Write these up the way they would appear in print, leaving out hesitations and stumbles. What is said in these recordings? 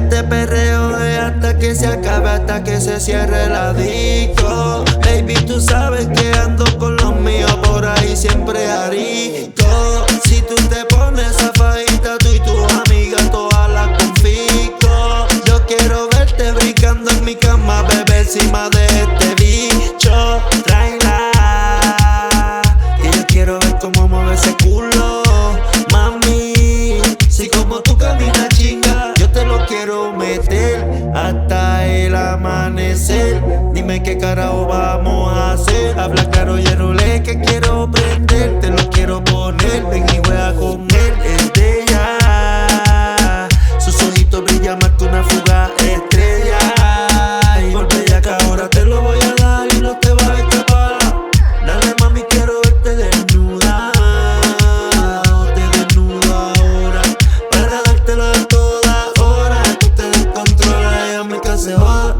Este perreo es hasta que se acabe, hasta que se cierre la disco. Baby, tú sabes que ando con los míos por ahí siempre arico. Si tú te pones esa fajita, tú y tus amigas todas las confisco. Yo quiero verte brincando en mi cama, bebé, encima de este bicho. Tráela, que yo quiero ver cómo mueve ese culo, mami. Si como tú caminas chinga, yo te lo quiero meter hasta el amanecer. Dime qué carajo vamos a hacer. Habla claro y enrolé que quiero prender. Te lo quiero poner, ven y juega con él. Es de ella, sus ojitos brillan más que una fuga estrella. Y por bellaca ahora te lo voy a dar y no te vas a escapar. Dale mami, quiero verte desnuda. Te desnudo ahora para dártelo de todas horas. Tú te descontrolas y a mí que se joda.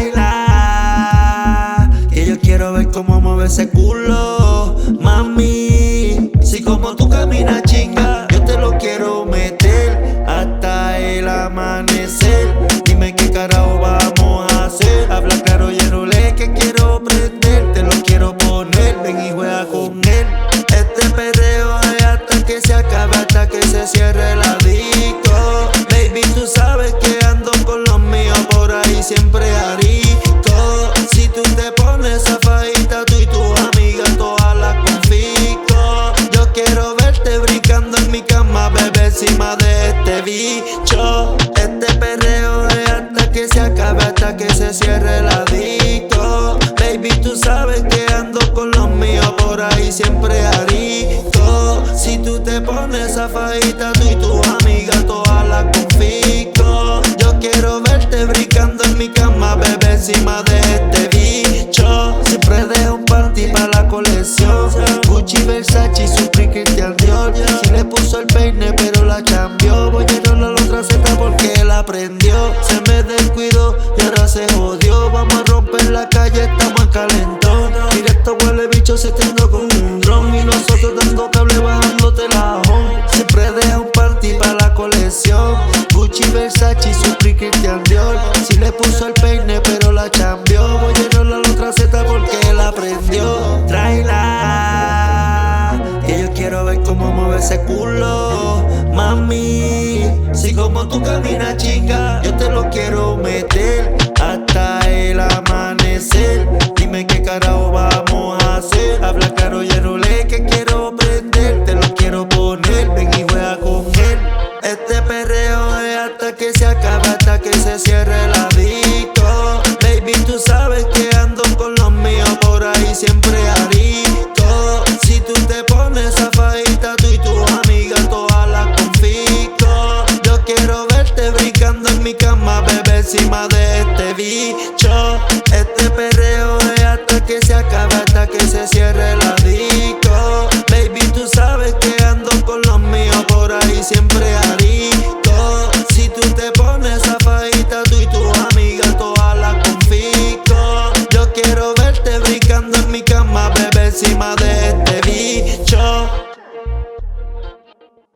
Tráela, que yo quiero ver cómo mueve ese culo, mami. Si como tú caminas chinga, yo te lo quiero meter hasta el amanecer. Dime qué carajo vamos a hacer. Habla claro y enrolé que quiero prender. Te lo quiero poner, ven y juega con él. Este perreo es hasta que se acabe, hasta que se cierre la disco. Baby, tú sabes que ando con los míos por ahí siempre arico. Si tú te pones esa fajita, tú y tus amigas todas las confisco. Yo quiero verte brincando en mi cama, bebé, encima de este bicho. Este perreo es hasta que se acabe, hasta que se cierre la disco. Baby, tú sabes que ando con los míos por ahí siempre arico. Si tú te pones esa fajita, tú y tus amigas todas las confisco. Yo quiero verte brincando en mi cama, bebé, encima de este bicho. Siempre dejo un panty para la colección. Gucci, Versace, Supreme, Christian Dior. Si le puso el peine pero la cambió. Voy a enrolar la otra seta porque la prendió. Se me descuidó y ahora se jodió. Vamos a romper la calle, estamos en calentón. Mira esto huele bicho, se tengo con un dron. Y nosotros dando cable bajándote la home. Siempre deja un panty para la colección. Gucci, Versace, Supreme, Christian Dior. Si le puso el peine pero la cambió. Voy a enrolar la otra seta porque la prendió. Tráela, que yo quiero ver cómo mueve ese culo, mami. Si como tú caminas chinga, yo te lo quiero meter hasta el amanecer.